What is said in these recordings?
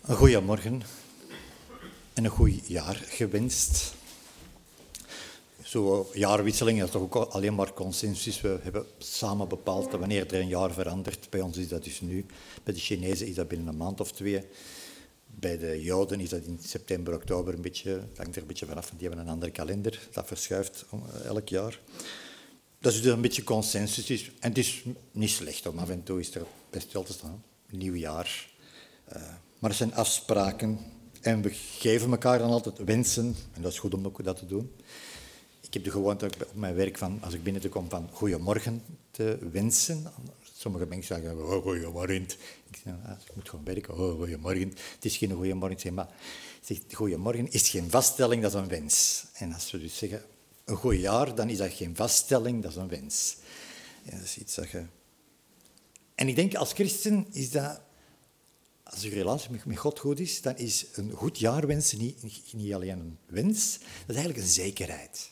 Een goeiemorgen en een goed jaar gewenst. Zo'n jaarwisseling is toch ook alleen maar consensus. We hebben samen bepaald dat wanneer er een jaar verandert. Bij ons is dat dus nu. Bij de Chinezen is dat binnen een maand of twee. Bij de Joden is dat in september, oktober een beetje. Het hangt er een beetje vanaf, want die hebben een andere kalender. Dat verschuift elk jaar. Dat is dus een beetje consensus. En het is niet slecht om af en toe is er best wel te staan. Nieuw jaar. Maar er zijn afspraken en we geven elkaar dan altijd wensen. En dat is goed om ook dat te doen. Ik heb de gewoonte op mijn werk van, als ik binnen te komen, van goeiemorgen te wensen. Sommige mensen zeggen, oh, goeiemorgen. Ik zeg, ik moet gewoon werken, oh, goeiemorgen. Het is geen goeiemorgen, zeg maar. Zeg, goeiemorgen is geen vaststelling, dat is een wens. En als we dus zeggen, een goed jaar, dan is dat geen vaststelling, dat is een wens. Ja, dat is iets dat je... En ik denk, als christen is dat... Als je relatie met God goed is, dan is een goed jaar wensen niet alleen een wens, dat is eigenlijk een zekerheid.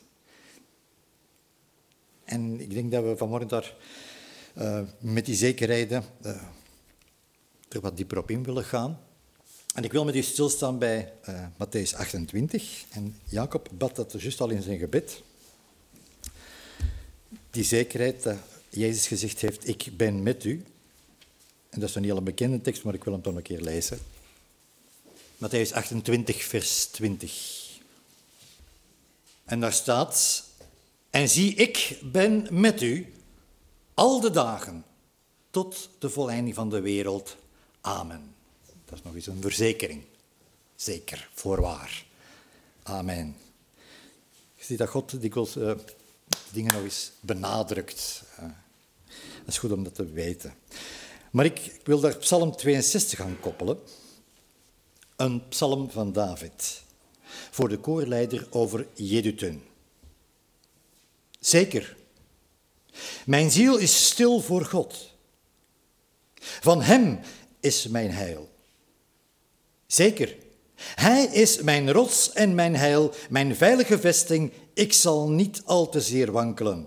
En ik denk dat we vanmorgen daar met die zekerheden er wat dieper op in willen gaan. En ik wil met u stilstaan bij Mattheüs 28. En Jacob bad dat juist al in zijn gebed. Die zekerheid dat Jezus gezegd heeft, ik ben met u. En dat is een hele bekende tekst, maar ik wil hem toch een keer lezen. Mattheüs 28, vers 20. En daar staat... En zie, ik ben met u al de dagen tot de voleinding van de wereld. Amen. Dat is nog eens een verzekering. Zeker, voorwaar. Amen. Je ziet dat God dikwijls dingen nog eens benadrukt. Dat is goed om dat te weten. Maar ik wil daar Psalm 62 aan koppelen. Een psalm van David. Voor de koorleider over Jedutun. Zeker, mijn ziel is stil voor God. Van hem is mijn heil. Zeker, hij is mijn rots en mijn heil, mijn veilige vesting. Ik zal niet al te zeer wankelen.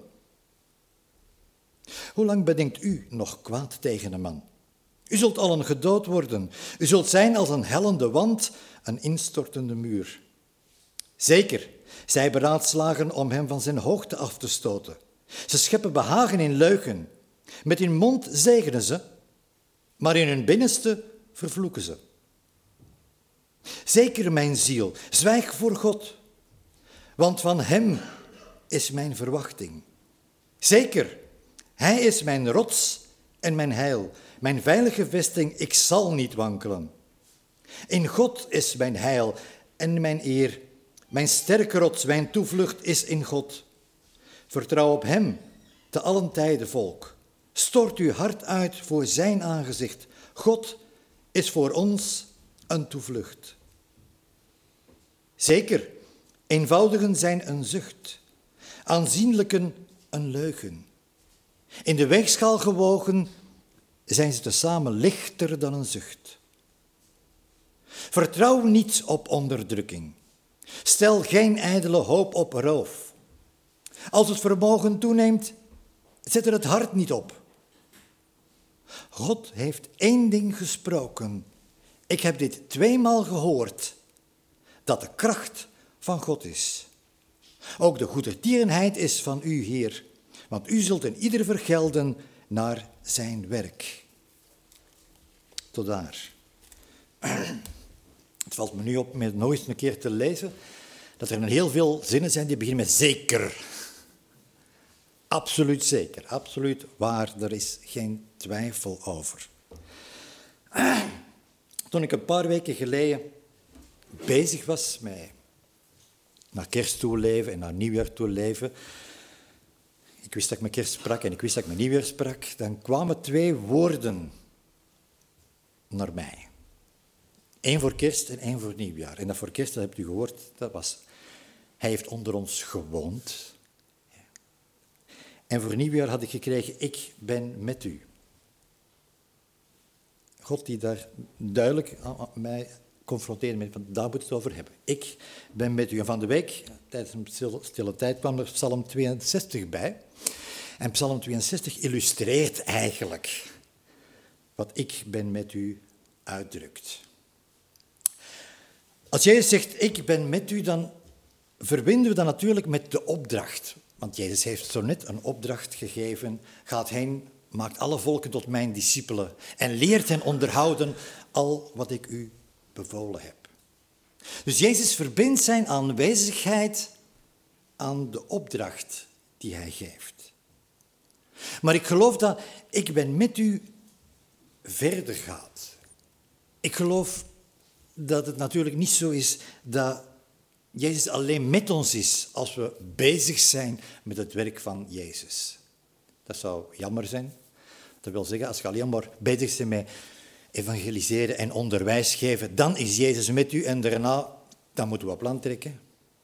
Hoe lang bedenkt u nog kwaad tegen een man? U zult allen gedood worden. U zult zijn als een hellende wand, een instortende muur. Zeker, zij beraadslagen om hem van zijn hoogte af te stoten. Ze scheppen behagen in leugen. Met hun mond zegenen ze, maar in hun binnenste vervloeken ze. Zeker, mijn ziel, zwijg voor God, want van hem is mijn verwachting. Zeker, hij is mijn rots en mijn heil, mijn veilige vesting, ik zal niet wankelen. In God is mijn heil en mijn eer. Mijn sterke rots, mijn toevlucht is in God. Vertrouw op hem, te allen tijden volk. Stort uw hart uit voor zijn aangezicht. God is voor ons een toevlucht. Zeker, eenvoudigen zijn een zucht, aanzienlijken een leugen. In de weegschaal gewogen zijn ze tezamen lichter dan een zucht. Vertrouw niet op onderdrukking. Stel geen ijdele hoop op roof. Als het vermogen toeneemt, zet er het hart niet op. God heeft één ding gesproken. Ik heb dit 2-maal gehoord, dat de kracht van God is. Ook de goedertierenheid is van u, Heer, want u zult in ieder vergelden naar zijn werk. Tot daar. Het valt me nu op met nog eens een keer te lezen dat er heel veel zinnen zijn die beginnen met zeker. Absoluut zeker, absoluut waar, er is geen twijfel over. Toen ik een paar weken geleden bezig was met naar kerst toe leven en naar nieuwjaar toe leven, ik wist dat ik mijn kerst sprak en ik wist dat ik mijn nieuwjaar sprak, dan kwamen 2 woorden naar mij. 1 voor kerst en 1 voor nieuwjaar. En dat voor kerst, dat hebt u gehoord, dat was... Hij heeft onder ons gewoond. En voor nieuwjaar had ik gekregen, ik ben met u. God die daar duidelijk mij confronteerde met, daar moet het over hebben. Ik ben met u. En van de week, tijdens een stille tijd, kwam er Psalm 62 bij. En Psalm 62 illustreert eigenlijk wat ik ben met u uitdrukt. Als Jezus zegt, ik ben met u, dan verbinden we dat natuurlijk met de opdracht. Want Jezus heeft zo net een opdracht gegeven. Gaat heen, maakt alle volken tot mijn discipelen en leert hen onderhouden al wat ik u bevolen heb. Dus Jezus verbindt zijn aanwezigheid aan de opdracht die hij geeft. Maar ik geloof dat ik ben met u verder gaat. Ik geloof dat het natuurlijk niet zo is dat Jezus alleen met ons is als we bezig zijn met het werk van Jezus. Dat zou jammer zijn. Dat wil zeggen, als je alleen maar bezig bent met evangeliseren en onderwijs geven, dan is Jezus met u en daarna, dan moeten we op land trekken.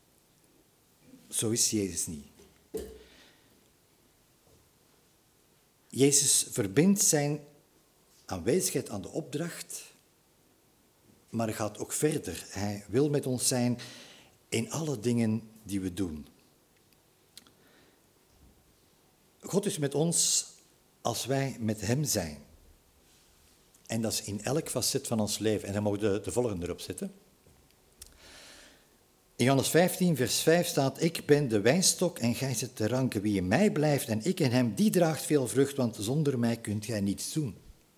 Zo is Jezus niet. Jezus verbindt zijn aanwezigheid aan de opdracht, maar hij gaat ook verder. Hij wil met ons zijn in alle dingen die we doen. God is met ons als wij met hem zijn. En dat is in elk facet van ons leven. En dan mogen we de volgende erop zetten. In Johannes 15, vers 5 staat, ik ben de wijnstok en gij zijt de ranken. Wie in mij blijft en ik in hem, die draagt veel vrucht, want zonder mij kunt gij niets doen.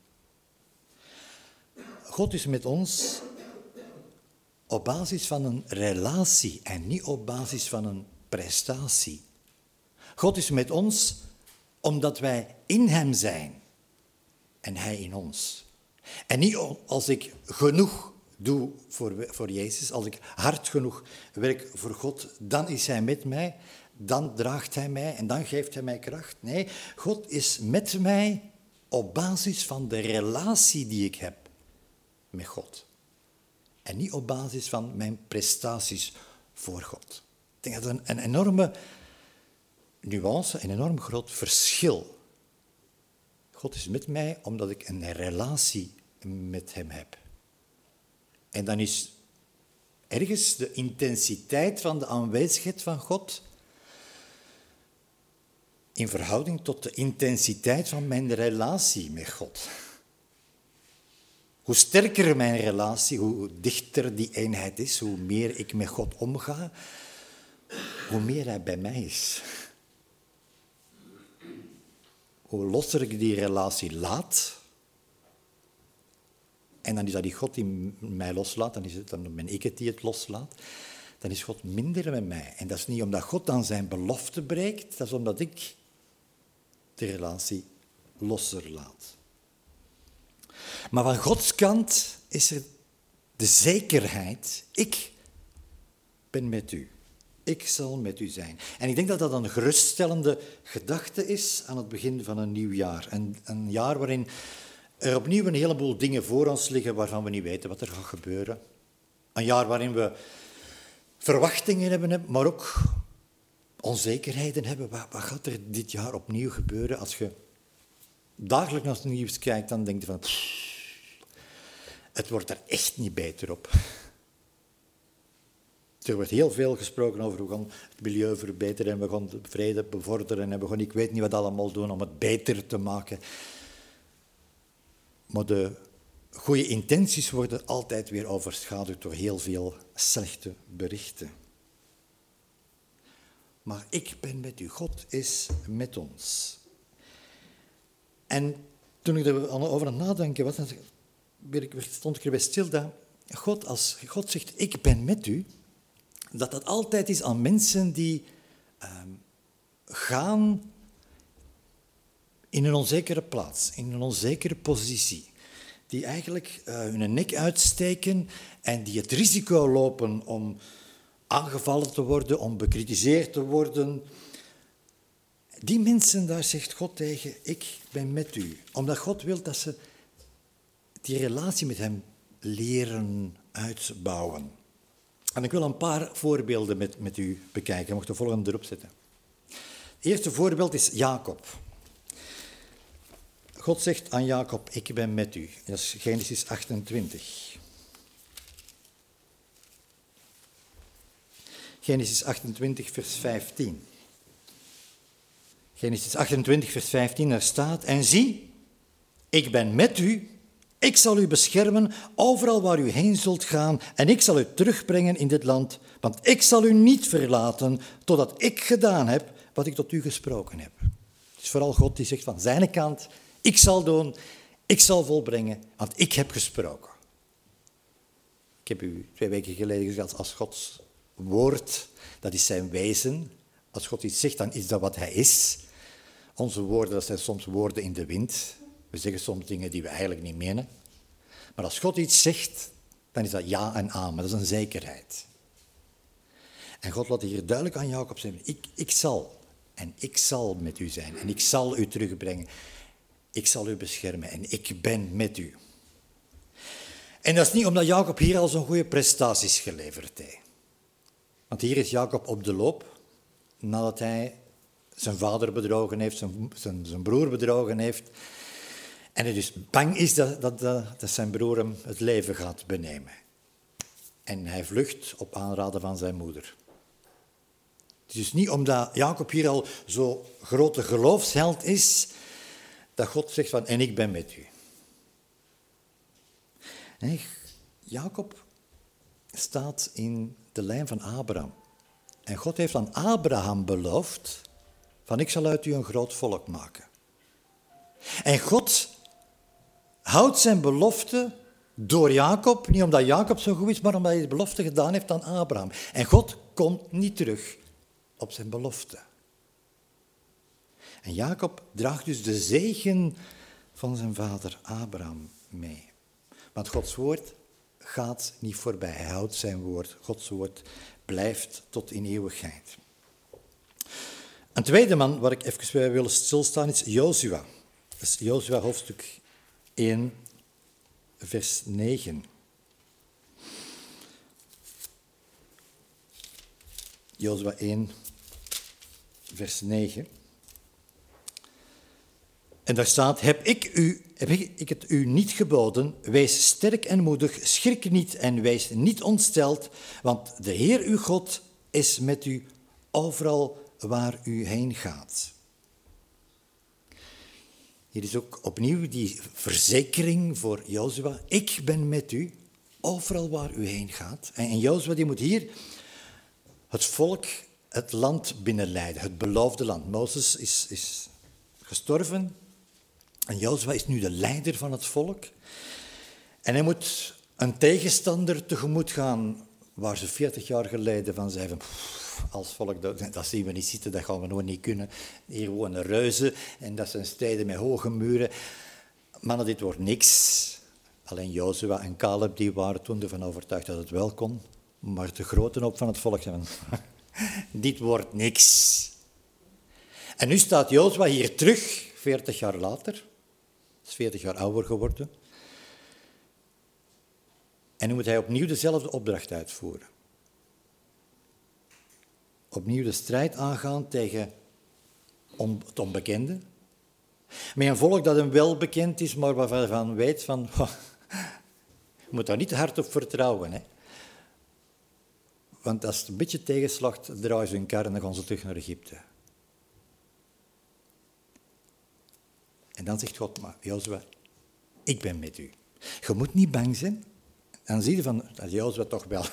God is met ons op basis van een relatie en niet op basis van een prestatie. God is met ons omdat wij in hem zijn en hij in ons. En niet als ik genoeg doe voor Jezus, als ik hard genoeg werk voor God, dan is hij met mij, dan draagt hij mij en dan geeft hij mij kracht. Nee, God is met mij op basis van de relatie die ik heb met God. En niet op basis van mijn prestaties voor God. Ik denk dat dat een enorme nuance, een enorm groot verschil. God is met mij omdat ik een relatie met hem heb. En dan is ergens de intensiteit van de aanwezigheid van God in verhouding tot de intensiteit van mijn relatie met God. Hoe sterker mijn relatie, hoe dichter die eenheid is, hoe meer ik met God omga, hoe meer hij bij mij is. Hoe losser ik die relatie laat, en dan is dat die God die mij loslaat, dan ben ik het die het loslaat, dan is God minder met mij. En dat is niet omdat God dan zijn belofte breekt, dat is omdat ik de relatie losser laat. Maar van Gods kant is er de zekerheid, ik ben met u. Ik zal met u zijn. En ik denk dat dat een geruststellende gedachte is aan het begin van een nieuw jaar. Een jaar waarin er opnieuw een heleboel dingen voor ons liggen waarvan we niet weten wat er gaat gebeuren. Een jaar waarin we verwachtingen hebben, maar ook onzekerheden hebben. Wat gaat er dit jaar opnieuw gebeuren? Als je dagelijks naar het nieuws kijkt, dan denk je van, het wordt er echt niet beter op. Er wordt heel veel gesproken over hoe we gaan het milieu verbeteren en we gaan de vrede bevorderen en we gaan ik weet niet wat allemaal doen om het beter te maken. Maar de goede intenties worden altijd weer overschaduwd door heel veel slechte berichten. Maar ik ben met u, God is met ons. En toen ik erover aan het nadenken was, stond ik erbij stil dat als God zegt, ik ben met u, dat altijd is aan mensen die gaan in een onzekere plaats, in een onzekere positie. Die eigenlijk hun nek uitsteken en die het risico lopen om aangevallen te worden, om bekritiseerd te worden. Die mensen, daar zegt God tegen, ik ben met u. Omdat God wil dat ze die relatie met hem leren uitbouwen. En ik wil een paar voorbeelden met u bekijken. Je mag de volgende erop zetten. Het eerste voorbeeld is Jacob. God zegt aan Jacob, ik ben met u. Dat is Genesis 28. Genesis 28, vers 15. Genesis 28, vers 15, daar staat, en zie, ik ben met u Ik zal u beschermen overal waar u heen zult gaan en ik zal u terugbrengen in dit land, want ik zal u niet verlaten totdat ik gedaan heb wat ik tot u gesproken heb. Het is vooral God die zegt van zijn kant, ik zal doen, ik zal volbrengen, want ik heb gesproken. Ik heb u 2 weken geleden gezegd, als Gods woord, dat is zijn wezen. Als God iets zegt, dan is dat wat hij is. Onze woorden, dat zijn soms woorden in de wind. We zeggen soms dingen die we eigenlijk niet menen. Maar als God iets zegt, dan is dat ja en amen. Dat is een zekerheid. En God laat hier duidelijk aan Jacob zeggen, ik zal. En ik zal met u zijn. En ik zal u terugbrengen. Ik zal u beschermen. En ik ben met u. En dat is niet omdat Jacob hier al zo'n goede prestaties geleverd heeft. Want hier is Jacob op de loop, nadat hij zijn vader bedrogen heeft, zijn broer bedrogen heeft. En hij dus bang is dat zijn broer hem het leven gaat benemen. En hij vlucht op aanraden van zijn moeder. Het is dus niet omdat Jacob hier al zo'n grote geloofsheld is, dat God zegt van, en ik ben met u. Nee, Jacob staat in de lijn van Abraham. En God heeft aan Abraham beloofd van ik zal uit u een groot volk maken. En God houdt zijn belofte door Jacob, niet omdat Jacob zo goed is, maar omdat hij de belofte gedaan heeft aan Abraham. En God komt niet terug op zijn belofte. En Jacob draagt dus de zegen van zijn vader Abraham mee. Want Gods woord gaat niet voorbij. Hij houdt zijn woord. Gods woord blijft tot in eeuwigheid. Een tweede man waar ik even bij wil stilstaan is Jozua. Dat is Jozua hoofdstuk 1, vers 9. Jozua 1, vers 9. En daar staat, heb ik het u niet geboden, wees sterk en moedig, schrik niet en wees niet ontsteld, want de Heer uw God is met u overal waar u heen gaat. Hier is ook opnieuw die verzekering voor Jozua, ik ben met u overal waar u heen gaat. En Jozua die moet hier het volk het land binnenleiden, het beloofde land. Mozes is gestorven. En Jozua is nu de leider van het volk. En hij moet een tegenstander tegemoet gaan waar ze 40 jaar geleden van zeiden, als volk, dat zien we niet zitten, dat gaan we nog niet kunnen. Hier wonen reuzen en dat zijn steden met hoge muren. Mannen, dit wordt niks. Alleen Jozua en Caleb die waren toen ervan overtuigd dat het wel kon. Maar de grote hoop van het volk zeiden, dit wordt niks. En nu staat Jozua hier terug, 40 jaar later. Is 40 jaar ouder geworden. En nu moet hij opnieuw dezelfde opdracht uitvoeren. Opnieuw de strijd aangaan tegen het onbekende. Met een volk dat hem wel bekend is, maar waarvan hij van weet van, je moet daar niet te hard op vertrouwen. Hè? Want als het een beetje tegenslacht, draaien ze hun kar en dan gaan ze terug naar Egypte. En dan zegt God, maar Jozua, ik ben met u. Je moet niet bang zijn. Dan zie je van, dat Jozua toch wel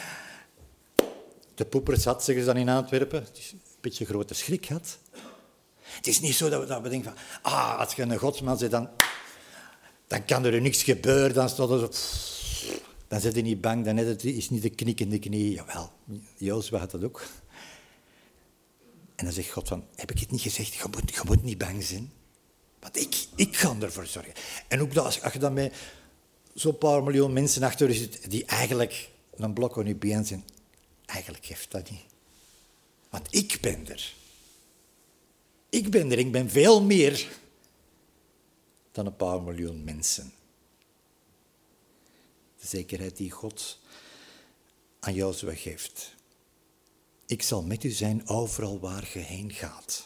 de poepers had, zeggen ze dan in Antwerpen. Het is een beetje een grote schrik had. Het is niet zo dat we denken van, als je een godsman bent, dan kan er niks gebeuren. Dan staat er zo, dan zit je niet bang, dan is niet de knik in de knie. Jawel, Jozua had dat ook. En dan zegt God van, heb ik het niet gezegd? Je moet niet bang zijn. Want ik ga ervoor zorgen. En ook als je dan met zo'n paar miljoen mensen achter je zit, die eigenlijk een blok aan je been zijn, eigenlijk geeft dat niet. Want ik ben er. Ik ben veel meer dan een paar miljoen mensen. De zekerheid die God aan Jozua geeft. Ik zal met u zijn overal waar je heen gaat.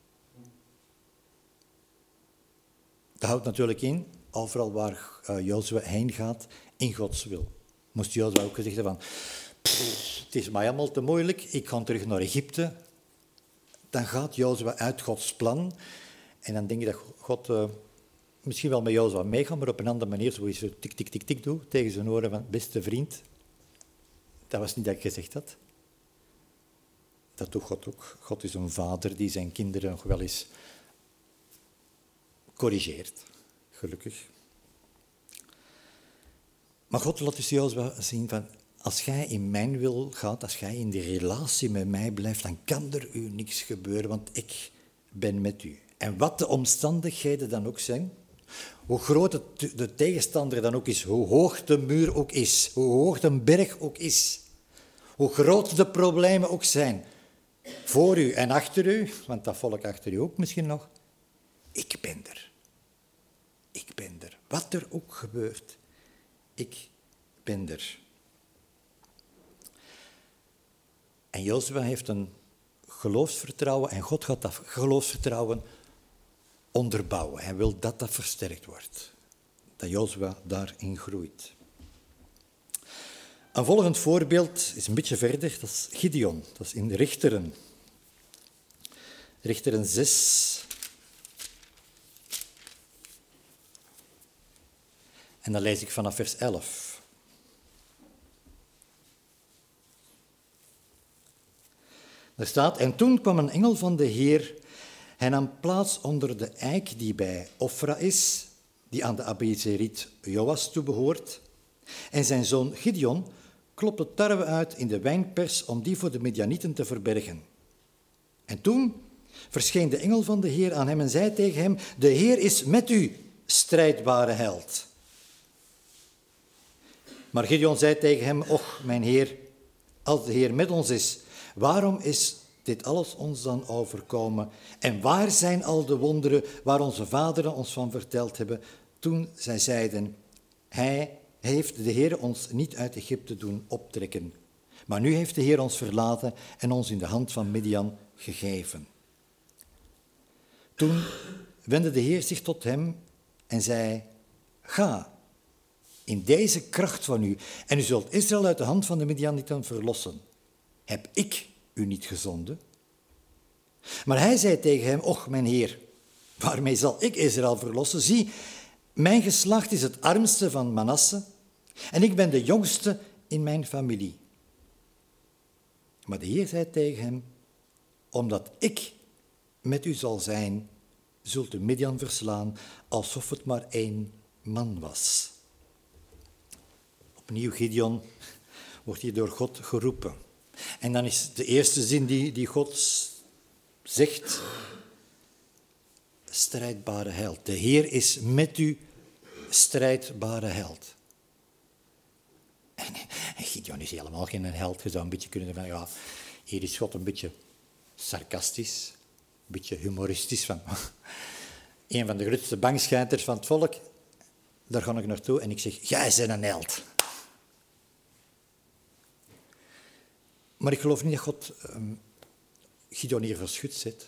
Dat houdt natuurlijk in, overal waar Jozua heen gaat, in Gods wil. Moest Jozua ook gezegd hebben van, het is mij allemaal te moeilijk, ik ga terug naar Egypte. Dan gaat Jozua uit Gods plan. En dan denk je dat God misschien wel met Jozua meegaan, maar op een andere manier, zo tik, tik, tik, tik doe, tegen zijn oren van, beste vriend. Dat was niet dat ik gezegd had. Dat doet God ook. God is een vader die zijn kinderen nog wel eens corrigeert, gelukkig. Maar God laat dus Jozua zien van, als jij in mijn wil gaat, als jij in die relatie met mij blijft, dan kan er u niks gebeuren, want ik ben met u. En wat de omstandigheden dan ook zijn, hoe groot de tegenstander dan ook is, hoe hoog de muur ook is, hoe hoog de berg ook is, hoe groot de problemen ook zijn, voor u en achter u, want dat volk achter u ook misschien nog, ik ben er. Ik ben er. Wat er ook gebeurt, ik ben er. En Jozua heeft een geloofsvertrouwen en God gaat dat geloofsvertrouwen onderbouwen. Hij wil dat dat versterkt wordt. Dat Jozua daarin groeit. Een volgend voorbeeld is een beetje verder, dat is Gideon. Dat is in de Richteren. Richteren 6. En dan lees ik vanaf vers 11. Er staat, en toen kwam een engel van de Heer. Hij nam plaats onder de eik die bij Ofra is, die aan de Abiezeriet Joas toebehoort. En zijn zoon Gideon klopte tarwe uit in de wijnpers om die voor de Midianieten te verbergen. En toen verscheen de engel van de Heer aan hem en zei tegen hem, de Heer is met u, strijdbare held. Maar Gideon zei tegen hem, och, mijn Heer, als de Heer met ons is, waarom is dit alles ons dan overkomen? En waar zijn al de wonderen waar onze vaderen ons van verteld hebben, toen zij zeiden, hij heeft de Heer ons niet uit Egypte doen optrekken. Maar nu heeft de Heer ons verlaten en ons in de hand van Midian gegeven. Toen wendde de Heer zich tot hem en zei, ga in deze kracht van u en u zult Israël uit de hand van de Midianieten verlossen. Heb ik u niet gezonden? Maar hij zei tegen hem, och mijn Heer, waarmee zal ik Israël verlossen? Zie, mijn geslacht is het armste van Manasse en ik ben de jongste in mijn familie. Maar de Heer zei tegen hem, omdat ik met u zal zijn, zult u Midian verslaan, alsof het maar 1 man was. Opnieuw Gideon wordt hier door God geroepen. En dan is de eerste zin die God zegt, strijdbare held. De Heer is met u, strijdbare held. En Gideon is helemaal geen held. Je zou een beetje kunnen zeggen, ja, hier is God een beetje sarcastisch, een beetje humoristisch. Van, een van de grootste bangschijnters van het volk, daar ga ik naartoe en ik zeg, jij bent een held. Maar ik geloof niet dat God Gideon hier verschut zet.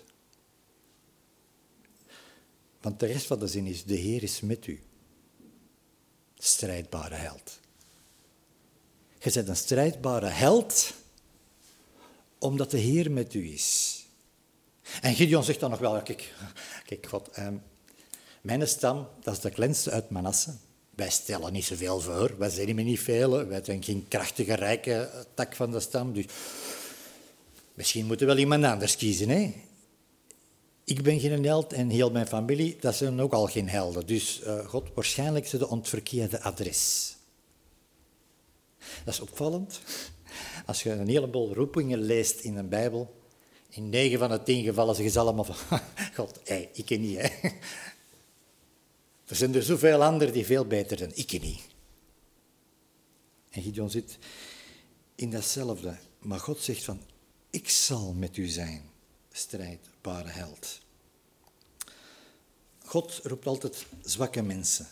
Want de rest van de zin is, de Heer is met u. Strijdbare held. Je bent een strijdbare held, omdat de Heer met u is. En Gideon zegt dan nog wel, kijk God, mijn stam, dat is de kleinste uit Manasse. Wij stellen niet zoveel voor, wij zijn niet veel, wij zijn geen krachtige, rijke tak van de stam. Dus misschien moeten we wel iemand anders kiezen. Hè? Ik ben geen held en heel mijn familie, dat zijn ook al geen helden. Dus God, waarschijnlijk zijn het verkeerde adres. Dat is opvallend. Als je een heleboel roepingen leest in een Bijbel, in 9 van de 10 gevallen zeggen ze allemaal van, God, ik ken niet, hè. Er zijn er zoveel anderen die veel beter zijn. Ik niet. En Gideon zit in datzelfde. Maar God zegt van, ik zal met u zijn, strijdbare held. God roept altijd zwakke mensen.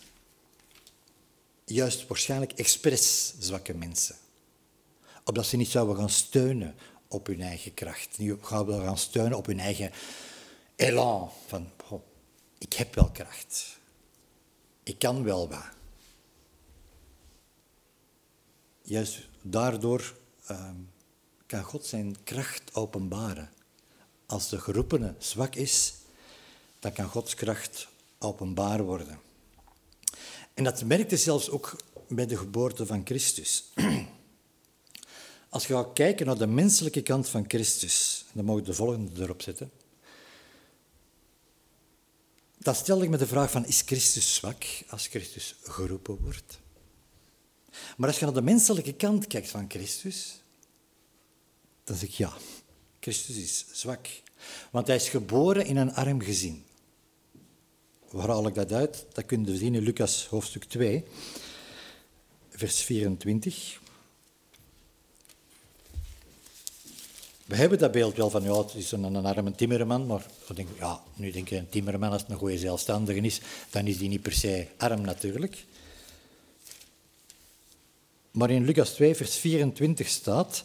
Juist waarschijnlijk expres zwakke mensen. Opdat ze niet zouden gaan steunen op hun eigen kracht. Niet gaan steunen op hun eigen elan. Van, ik heb wel kracht. Ik kan wel wat. Juist daardoor kan God zijn kracht openbaren. Als de geroepene zwak is, dan kan Gods kracht openbaar worden. En dat merkte zelfs ook bij de geboorte van Christus. Als je gaat kijken naar de menselijke kant van Christus, dan mag ik de volgende erop zetten. Dan stel ik me de vraag van, is Christus zwak als Christus geroepen wordt? Maar als je naar de menselijke kant kijkt van Christus, dan zeg ik ja, Christus is zwak. Want hij is geboren in een arm gezin. Waar haal ik dat uit? Dat kunnen we zien in Lucas hoofdstuk 2, vers 24. We hebben dat beeld wel van, ja, het is een arme timmerman, maar nu denk je, een timmerman, als het een goede zelfstandige is, dan is die niet per se arm natuurlijk. Maar in Lucas 2, vers 24 staat: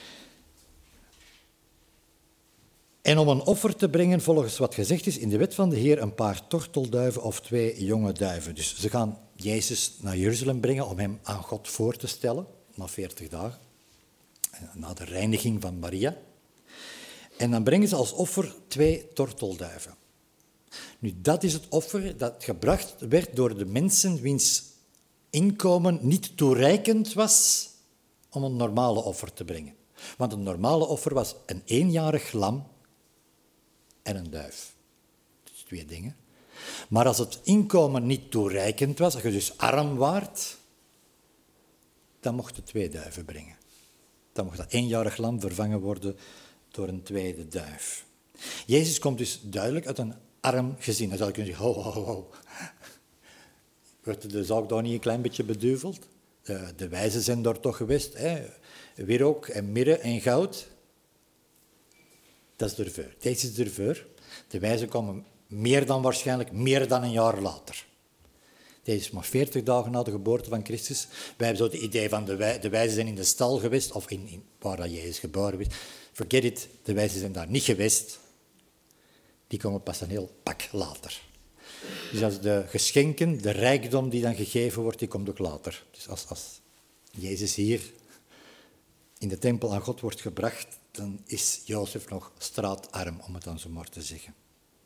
en om een offer te brengen, volgens wat gezegd is in de wet van de Heer, een paar tortelduiven of 2 jonge duiven. Dus ze gaan Jezus naar Jeruzalem brengen om hem aan God voor te stellen, na 40 dagen, na de reiniging van Maria. En dan brengen ze als offer 2 tortelduiven. Nu, dat is het offer dat gebracht werd door de mensen wiens inkomen niet toereikend was om een normale offer te brengen. Want een normale offer was een 1-jarig lam en een duif. Dat is 2 dingen. Maar als het inkomen niet toereikend was, als je dus arm waart, dan mocht je 2 duiven brengen. Dan mocht dat 1-jarig lam vervangen worden door een 2e duif. Jezus komt dus duidelijk uit een arm gezin. Dan zou je kunnen zeggen, ho. Wordt de zaak daar niet een klein beetje beduveld? De wijzen zijn daar toch geweest, hè? Wierook en mirre en goud. Dat is ervoor. Deze is ervoor. De wijzen komen meer dan een jaar later. Deze is maar 40 dagen na de geboorte van Christus. Wij hebben zo het idee van de wijzen zijn in de stal geweest, of waar dat Jezus geboren is. Forget it, de wijzen zijn daar niet geweest. Die komen pas een heel pak later. Dus als de geschenken, de rijkdom die dan gegeven wordt, die komt ook later. Dus als Jezus hier in de tempel aan God wordt gebracht, dan is Jozef nog straatarm, om het dan zo maar te zeggen.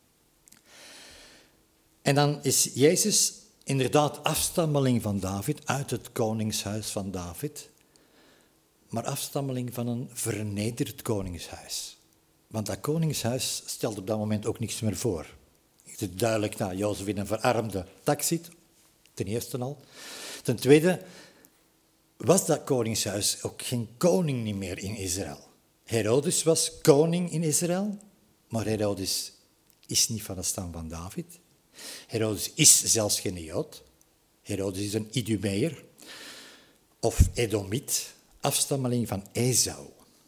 En dan is Jezus inderdaad afstammeling van David, uit het koningshuis van David, maar afstammeling van een vernederd koningshuis. Want dat koningshuis stelt op dat moment ook niks meer voor. Het is duidelijk dat Jozef in een verarmde tak zit, ten eerste al. Ten tweede was dat koningshuis ook geen koning niet meer in Israël. Herodes was koning in Israël, maar Herodes is niet van de stam van David. Herodes is zelfs geen Jood. Herodes is een Idumeër of Edomiet, afstammeling van Esau.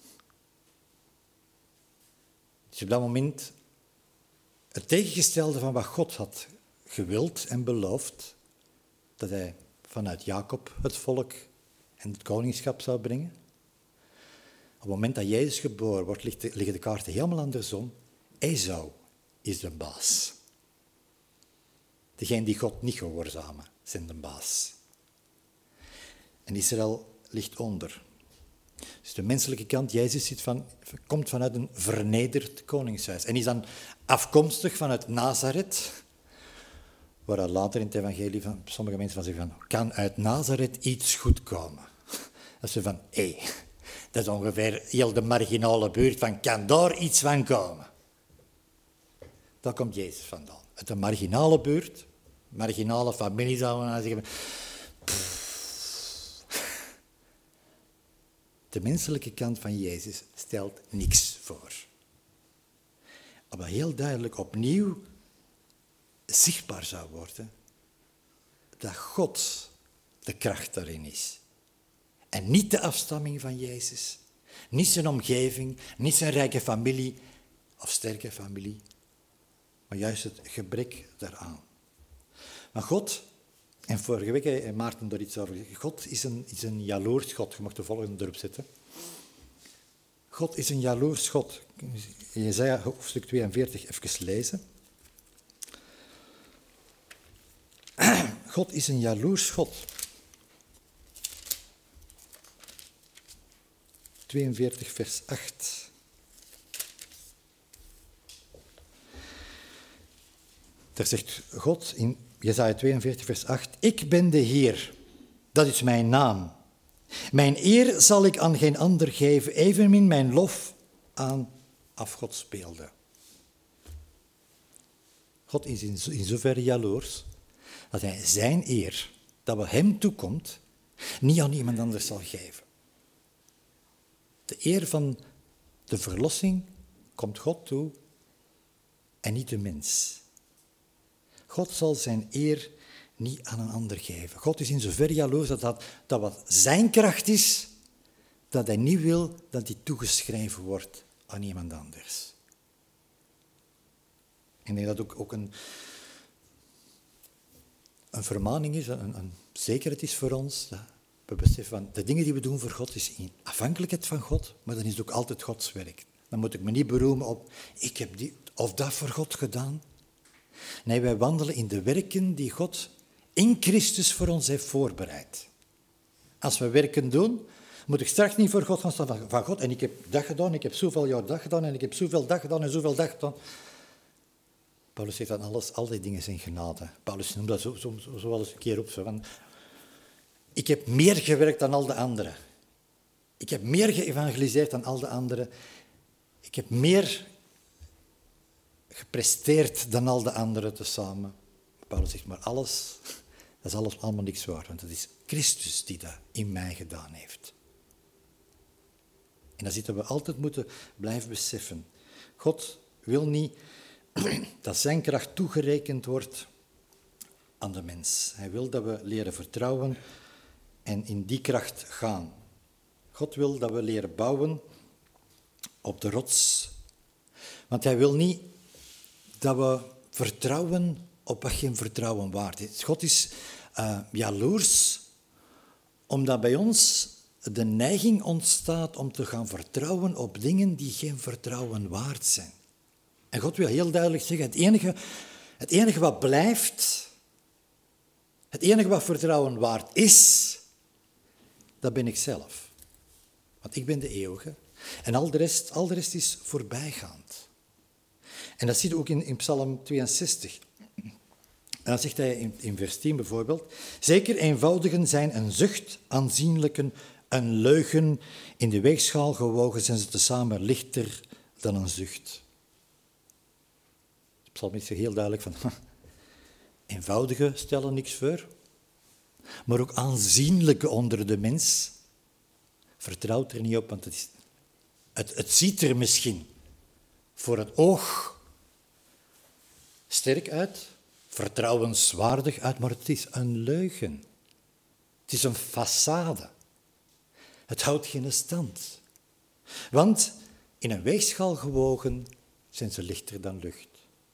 Dus op dat moment het tegengestelde van wat God had gewild en beloofd, dat hij vanuit Jacob het volk en het koningschap zou brengen. Op het moment dat Jezus geboren wordt, liggen de kaarten helemaal andersom. Esau is de baas. Degenen die God niet gehoorzamen, zijn de baas. En Israël ligt onder. Dus de menselijke kant, Jezus komt vanuit een vernederd koningshuis. En is dan afkomstig vanuit Nazareth, waar later in het evangelie van sommige mensen van zeggen van, kan uit Nazareth iets goed komen? Dat ze van, dat is ongeveer heel de marginale buurt van, kan daar iets van komen? Daar komt Jezus vandaan. Uit een marginale buurt, marginale familie zouden we nou zeggen. De menselijke kant van Jezus stelt niks voor. Maar heel duidelijk opnieuw zichtbaar zou worden dat God de kracht daarin is. En niet de afstamming van Jezus, niet zijn omgeving, niet zijn rijke familie of sterke familie, maar juist het gebrek daaraan. Maar God, en vorige week heeft Maarten daar iets over gezegd, God is een jaloers God. Je mag de volgende erop zetten. God is een jaloers God. Jesaja hoofdstuk 42 even lezen. God is een jaloers God. 42 vers 8. Daar zegt God in Jesaja 42, vers 8. Ik ben de Heer, dat is mijn naam. Mijn eer zal ik aan geen ander geven, evenmin mijn lof aan afgodsbeelden. God is in zoverre jaloers dat hij zijn eer, dat wat hem toekomt, niet aan iemand anders zal geven. De eer van de verlossing komt God toe en niet de mens. God zal zijn eer niet aan een ander geven. God is in zoverre jaloers dat wat zijn kracht is, dat hij niet wil dat die toegeschreven wordt aan iemand anders. Ik denk dat ook een vermaning is, een zekerheid is voor ons. Dat we beseffen van de dingen die we doen voor God is in afhankelijkheid van God, maar dan is het ook altijd Gods werk. Dan moet ik me niet beroemen op, ik heb die of dat voor God gedaan. Nee, wij wandelen in de werken die God in Christus voor ons heeft voorbereid. Als we werken doen, moet ik straks niet voor God gaan staan van God, en ik heb dat gedaan, ik heb zoveel jaar dat gedaan, en ik heb zoveel dat gedaan en zoveel dat gedaan. Paulus zegt dat al die dingen zijn genade. Paulus noemt dat zo wel eens een keer op. Zo van, ik heb meer gewerkt dan al de anderen. Ik heb meer geëvangeliseerd dan al de anderen. Ik heb meer gepresteerd dan al de anderen tezamen. Paulus zegt, maar alles, dat is allemaal niks waard. Want het is Christus die dat in mij gedaan heeft. En dat zitten we altijd moeten blijven beseffen. God wil niet dat zijn kracht toegerekend wordt aan de mens. Hij wil dat we leren vertrouwen en in die kracht gaan. God wil dat we leren bouwen op de rots. Want hij wil niet dat we vertrouwen op wat geen vertrouwen waard is. God is jaloers, omdat bij ons de neiging ontstaat om te gaan vertrouwen op dingen die geen vertrouwen waard zijn. En God wil heel duidelijk zeggen, het enige wat blijft, het enige wat vertrouwen waard is, dat ben ik zelf. Want ik ben de eeuwige. En al de rest is voorbijgaand. En dat zie je ook in Psalm 62. En dan zegt hij in vers 10 bijvoorbeeld, zeker eenvoudigen zijn een zucht, aanzienlijken een leugen. In de weegschaal gewogen zijn ze tezamen lichter dan een zucht. De psalmist is heel duidelijk van, eenvoudige stellen niks voor, maar ook aanzienlijke onder de mens vertrouwt er niet op, want het ziet er misschien voor het oog sterk uit, vertrouwenswaardig uit, maar het is een leugen. Het is een façade. Het houdt geen stand. Want in een weegschaal gewogen zijn ze lichter dan lucht.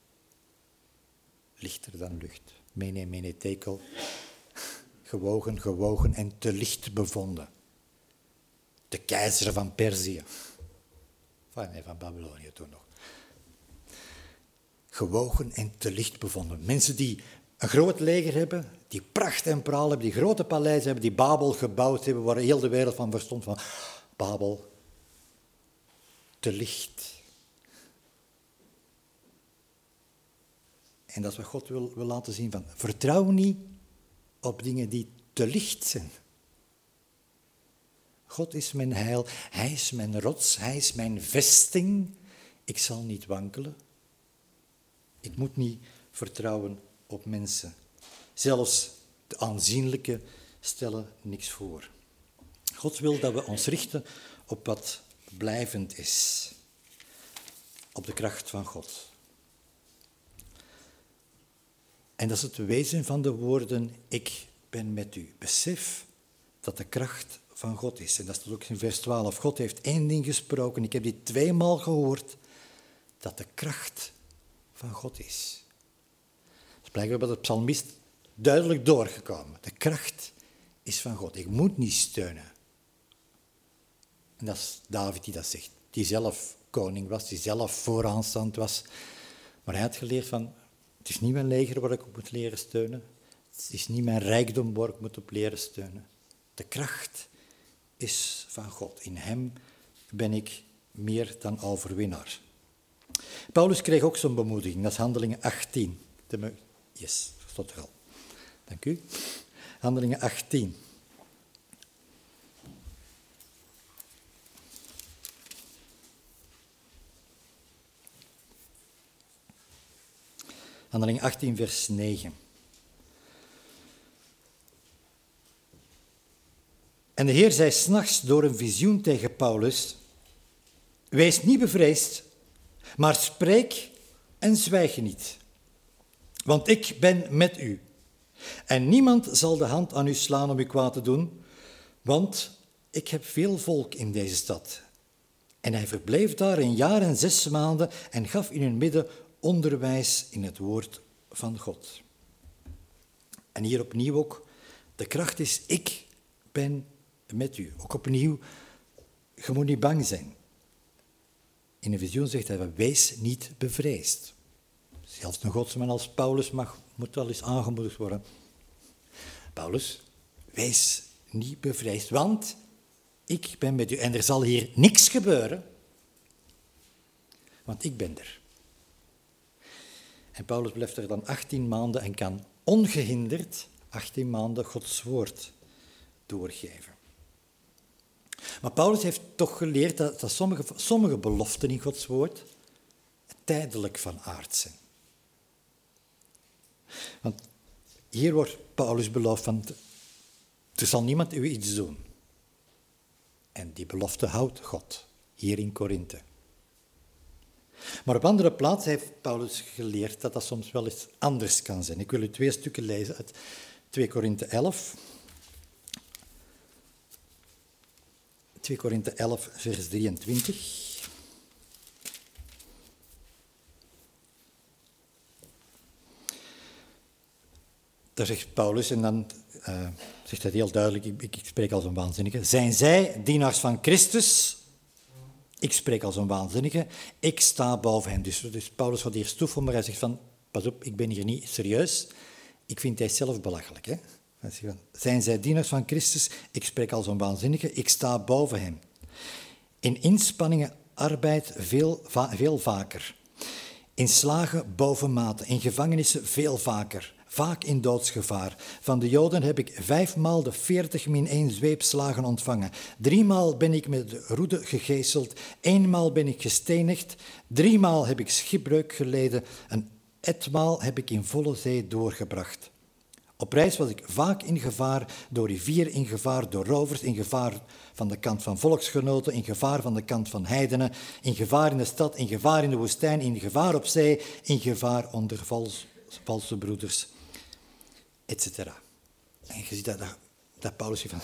Lichter dan lucht. Mene tekel. Gewogen en te licht bevonden. De keizer van Perzië. Van Babylonië toen nog. Gewogen en te licht bevonden. Mensen die een groot leger hebben, die pracht en praal hebben, die grote paleizen hebben, die Babel gebouwd hebben, waar heel de wereld van verstond van Babel, te licht. En dat is wat God wil laten zien van, vertrouw niet op dingen die te licht zijn. God is mijn heil, hij is mijn rots, hij is mijn vesting. Ik zal niet wankelen. Ik moet niet vertrouwen op mensen. Zelfs de aanzienlijke stellen niks voor. God wil dat we ons richten op wat blijvend is. Op de kracht van God. En dat is het wezen van de woorden, ik ben met u. Besef dat de kracht van God is. En dat staat ook in vers 12. God heeft één ding gesproken, ik heb dit 2 maal gehoord, dat de kracht van God is. Dat is blijkbaar bij de psalmist duidelijk doorgekomen. De kracht is van God. Ik moet niet steunen. En dat is David die dat zegt. Die zelf koning was, die zelf vooraanstaand was. Maar hij had geleerd van, het is niet mijn leger waar ik op moet leren steunen. Het is niet mijn rijkdom waar ik moet op leren steunen. De kracht is van God. In hem ben ik meer dan overwinnaar. Paulus kreeg ook zo'n bemoediging. Dat is Handelingen 18. Yes, dat staat er al. Dank u. Handelingen 18. Handelingen 18, vers 9. En de Heer zei 's nachts door een visioen tegen Paulus: wees niet bevreesd, maar spreek en zwijg niet. Want ik ben met u. En niemand zal de hand aan u slaan om u kwaad te doen, want ik heb veel volk in deze stad. En hij verbleef daar 1 jaar en 6 maanden en gaf in hun midden onderwijs in het woord van God. En hier opnieuw ook, de kracht is, ik ben met u. Ook opnieuw, je moet niet bang zijn. In een visioen zegt hij, wees niet bevreesd. Zelfs een godsman als Paulus moet wel eens aangemoedigd worden. Paulus, wees niet bevreesd, want ik ben met u. En er zal hier niks gebeuren, want ik ben er. En Paulus blijft er dan 18 maanden en kan ongehinderd 18 maanden Gods woord doorgeven. Maar Paulus heeft toch geleerd dat sommige beloften in Gods woord tijdelijk van aard zijn. Want hier wordt Paulus beloofd van, er zal niemand u iets doen. En die belofte houdt God, hier in Korinthe. Maar op andere plaatsen heeft Paulus geleerd dat dat soms wel eens anders kan zijn. Ik wil u 2 stukken lezen uit 2 Korinthe 11. 2 Korinthe 11, vers 23. Daar zegt Paulus, en dan zegt hij heel duidelijk, ik spreek als een waanzinnige. Zijn zij dienaars van Christus? Ik spreek als een waanzinnige. Ik sta boven hen. Dus Paulus gaat hier stoeven, maar hij zegt van, pas op, ik ben hier niet serieus. Ik vind hij zelf belachelijk. Hè? Hij zegt van, zijn zij dienaars van Christus? Ik spreek als een waanzinnige. Ik sta boven hen. In inspanningen arbeid veel vaker. In slagen boven mate. In gevangenissen veel vaker. Vaak in doodsgevaar. Van de Joden heb ik 5 maal de 40-1 zweepslagen ontvangen. 3 maal ben ik met de roede gegezeld. 1 maal ben ik gestenigd. 3 maal heb ik schipbreuk geleden. En etmaal heb ik in volle zee doorgebracht. Op reis was ik vaak in gevaar, door rivieren in gevaar, door rovers in gevaar van de kant van volksgenoten, in gevaar van de kant van heidenen, in gevaar in de stad, in gevaar in de woestijn, in gevaar op zee, in gevaar onder valse broeders, etc. En je ziet dat Paulus zegt van,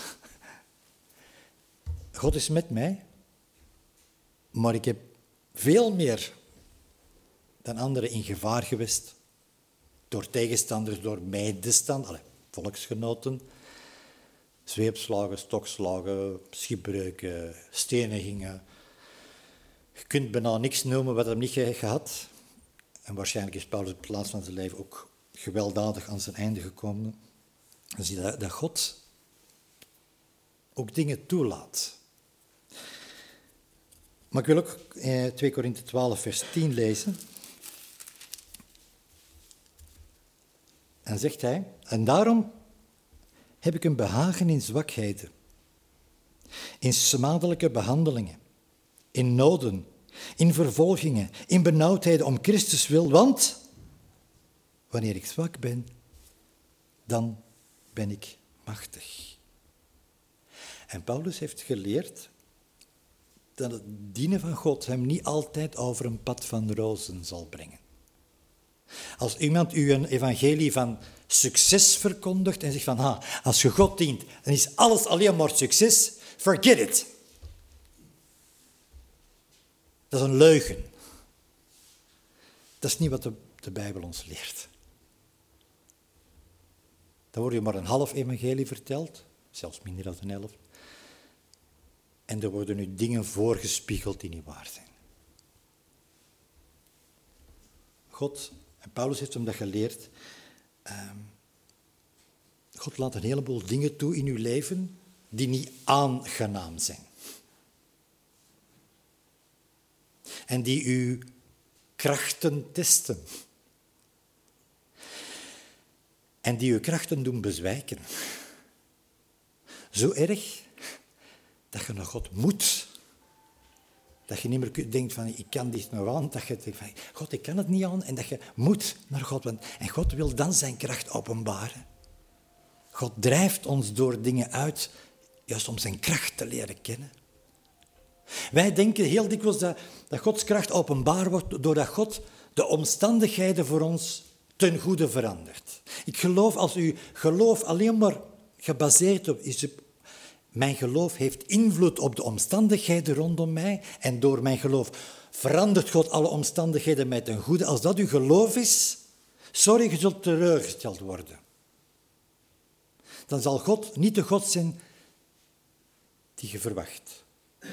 God is met mij, maar ik heb veel meer dan anderen in gevaar geweest, door tegenstanders, door medestanders, volksgenoten, zweepslagen, stokslagen, schipbreuken, stenigingen. Je kunt bijna niks noemen wat hij niet gehad. En waarschijnlijk is Paulus op het laatst van zijn leven ook gewelddadig aan zijn einde gekomen. Dan zie je dat God ook dingen toelaat. Maar ik wil ook 2 Korinthe 12, vers 10 lezen. En zegt hij, en daarom heb ik een behagen in zwakheden, in smadelijke behandelingen, in noden, in vervolgingen, in benauwdheden om Christus wil, want wanneer ik zwak ben, dan ben ik machtig. En Paulus heeft geleerd dat het dienen van God hem niet altijd over een pad van rozen zal brengen. Als iemand u een evangelie van succes verkondigt en zegt van, als je God dient, dan is alles alleen maar succes, forget it. Dat is een leugen. Dat is niet wat de Bijbel ons leert. Dan wordt je maar een half evangelie verteld, zelfs minder dan een helft. En er worden nu dingen voorgespiegeld die niet waar zijn. God, en Paulus heeft hem dat geleerd, God laat een heleboel dingen toe in uw leven die niet aangenaam zijn. En die uw krachten testen. en die je krachten doen bezwijken. Zo erg dat je naar God moet. Dat je niet meer denkt van, ik kan dit nog aan. Dat je denkt van, God, ik kan het niet aan. En dat je moet naar God. En God wil dan zijn kracht openbaren. God drijft ons door dingen uit, juist om zijn kracht te leren kennen. Wij denken heel dikwijls dat Gods kracht openbaar wordt doordat God de omstandigheden voor ons ten goede verandert. Ik geloof, als uw geloof alleen maar gebaseerd op is, mijn geloof heeft invloed op de omstandigheden rondom mij en door mijn geloof verandert God alle omstandigheden mij ten goede. Als dat uw geloof is, sorry, je zult teleurgesteld worden. Dan zal God niet de God zijn die je verwacht.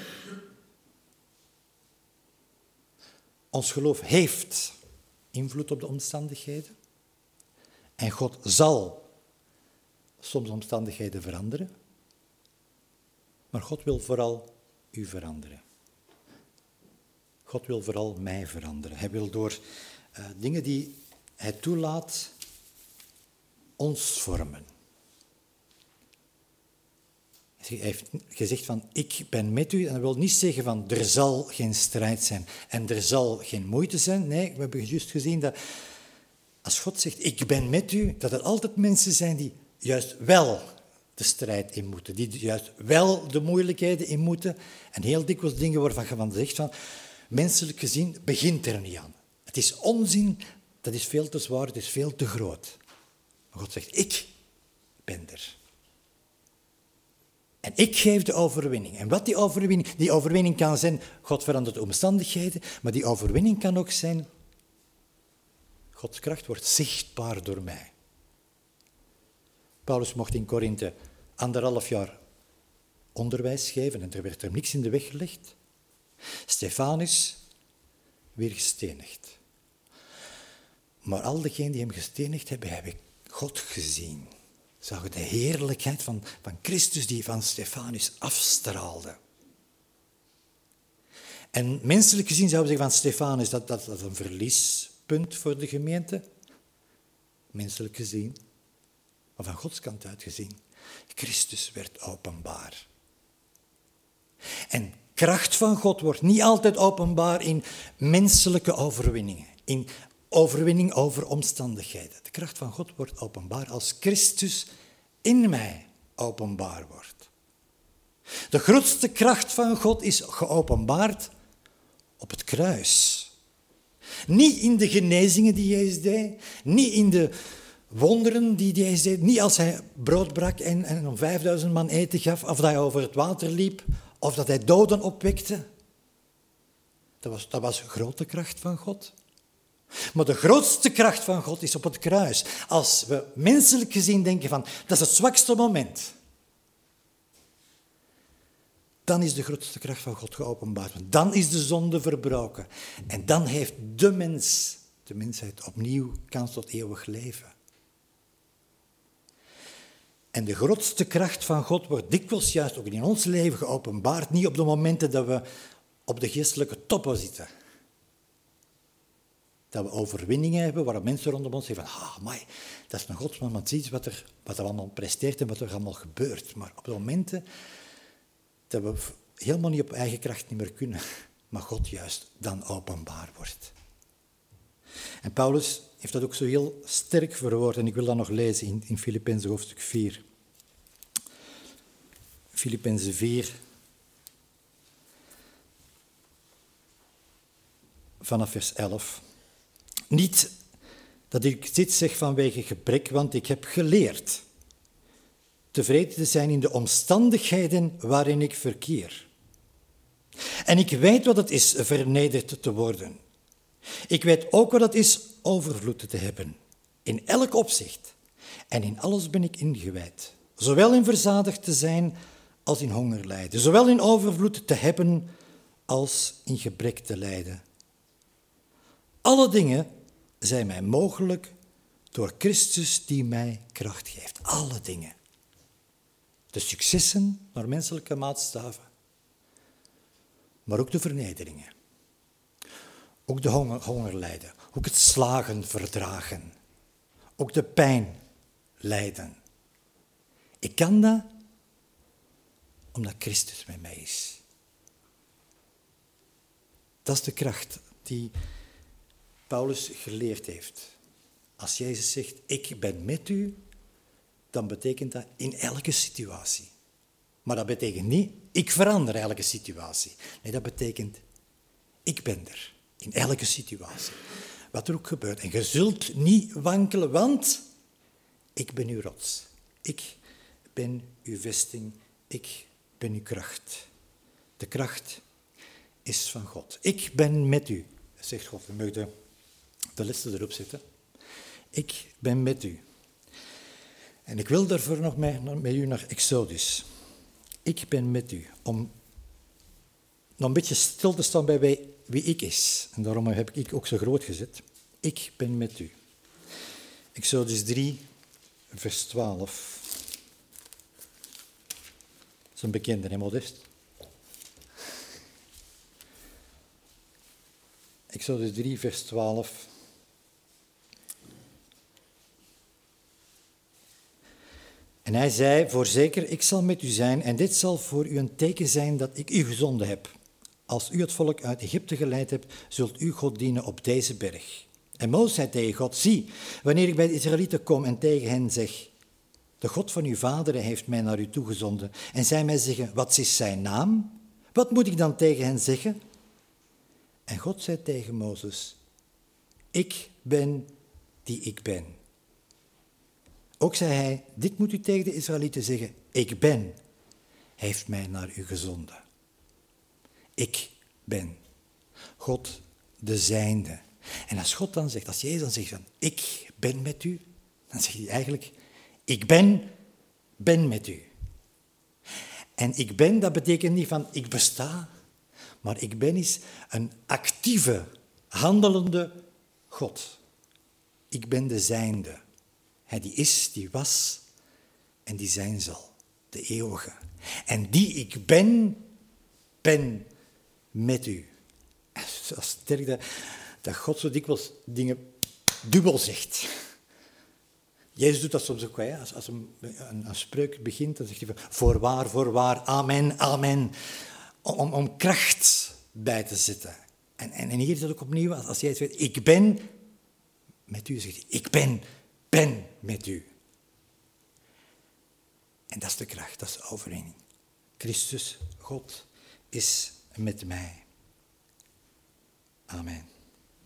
Ons geloof heeft invloed op de omstandigheden. En God zal soms omstandigheden veranderen. Maar God wil vooral u veranderen. God wil vooral mij veranderen. Hij wil door dingen die hij toelaat, ons vormen. Hij heeft gezegd van, ik ben met u. En dat wil niet zeggen van, er zal geen strijd zijn en er zal geen moeite zijn. Nee, we hebben juist gezien dat als God zegt, ik ben met u, dat er altijd mensen zijn die juist wel de strijd in moeten. Die juist wel de moeilijkheden in moeten. En heel dikwijls dingen waarvan je van zegt van, menselijk gezien begint er niet aan. Het is onzin, dat is veel te zwaar, het is veel te groot. Maar God zegt, ik ben er. En ik geef de overwinning. En wat die overwinning kan zijn, God verandert de omstandigheden, maar die overwinning kan ook zijn, Gods kracht wordt zichtbaar door mij. Paulus mocht in Korinthe 1,5 jaar onderwijs geven en er werd hem niks in de weg gelegd. Stefanus weer gestenigd. Maar al diegenen die hem gestenigd hebben God gezien. Zagen de heerlijkheid van Christus die van Stefanus afstraalde. En menselijk gezien zouden we zeggen van Stefanus, dat is een verliespunt voor de gemeente. Menselijk gezien. Maar van Gods kant uit gezien. Christus werd openbaar. En kracht van God wordt niet altijd openbaar in menselijke overwinningen. In overwinning over omstandigheden. De kracht van God wordt openbaar als Christus in mij openbaar wordt. De grootste kracht van God is geopenbaard op het kruis. Niet in de genezingen die Jezus deed, niet in de wonderen die Jezus deed, niet als hij brood brak en om 5000 man eten gaf, of dat hij over het water liep, of dat hij doden opwekte. Dat was grote kracht van God. Maar de grootste kracht van God is op het kruis. Als we menselijk gezien denken van, dat is het zwakste moment. Dan is de grootste kracht van God geopenbaard. Dan is de zonde verbroken. En dan heeft de mensheid opnieuw kans tot eeuwig leven. En de grootste kracht van God wordt dikwijls juist ook in ons leven geopenbaard. Niet op de momenten dat we op de geestelijke toppen zitten. Dat we overwinningen hebben waar mensen rondom ons zeggen van, amai, dat is een godsman, want zie wat er allemaal presteert en wat er allemaal gebeurt. Maar op de momenten dat we helemaal niet op eigen kracht niet meer kunnen, maar God juist dan openbaar wordt. En Paulus heeft dat ook zo heel sterk verwoord en ik wil dat nog lezen in Filippenzen hoofdstuk 4. Filippenzen 4, vanaf vers 11. Niet dat ik dit zeg vanwege gebrek, want ik heb geleerd tevreden te zijn in de omstandigheden waarin ik verkeer. En ik weet wat het is vernederd te worden. Ik weet ook wat het is overvloed te hebben, in elk opzicht. En in alles ben ik ingewijd, zowel in verzadigd te zijn als in honger lijden, zowel in overvloed te hebben als in gebrek te lijden. Alle dingen zijn mij mogelijk door Christus die mij kracht geeft. Alle dingen. De successen naar menselijke maatstaven, maar ook de vernederingen. Ook de honger lijden, ook het slagen verdragen, ook de pijn lijden. Ik kan dat omdat Christus met mij is. Dat is de kracht die Paulus geleerd heeft. Als Jezus zegt, ik ben met u, dan betekent dat in elke situatie. Maar dat betekent niet, ik verander elke situatie. Nee, dat betekent, ik ben er. In elke situatie. Wat er ook gebeurt. En je zult niet wankelen, want ik ben uw rots. Ik ben uw vesting. Ik ben uw kracht. De kracht is van God. Ik ben met u, zegt God. We mogen de laatste erop zetten. Ik ben met u. En ik wil daarvoor nog met u naar Exodus. Ik ben met u. Om nog een beetje stil te staan bij wie ik is. En daarom heb ik ook zo groot gezet. Ik ben met u. Exodus 3, vers 12. Dat is een bekende, hè, Modest? Exodus 3, vers 12. En hij zei, voorzeker, ik zal met u zijn en dit zal voor u een teken zijn dat ik u gezonden heb. Als u het volk uit Egypte geleid hebt, zult u God dienen op deze berg. En Mozes zei tegen God, zie, wanneer ik bij de Israëlieten kom en tegen hen zeg, de God van uw vaderen heeft mij naar u toegezonden. En zij mij zeggen, wat is zijn naam? Wat moet ik dan tegen hen zeggen? En God zei tegen Mozes, ik ben die ik ben. Ook zei hij, dit moet u tegen de Israëlieten zeggen, ik ben, heeft mij naar u gezonden. Ik ben. God de zijnde. En als God dan zegt, als Jezus dan zegt van, ik ben met u, dan zegt hij eigenlijk, ik ben met u. En ik ben, dat betekent niet van, ik besta, maar ik ben is een actieve, handelende God. Ik ben de zijnde. Hij die is, die was en die zijn zal. De eeuwige. En die ik ben met u. Zo sterk dat God zo dikwijls dingen dubbel zegt. Jezus doet dat soms ook wel. Als een spreuk begint, dan zegt hij voorwaar, amen, amen. Om kracht bij te zetten. En hier is dat ook opnieuw, als Jezus zegt, ik ben met u, zegt hij, ik ben met u. En dat is de kracht, dat is de overwinning. Christus, God, is met mij. Amen.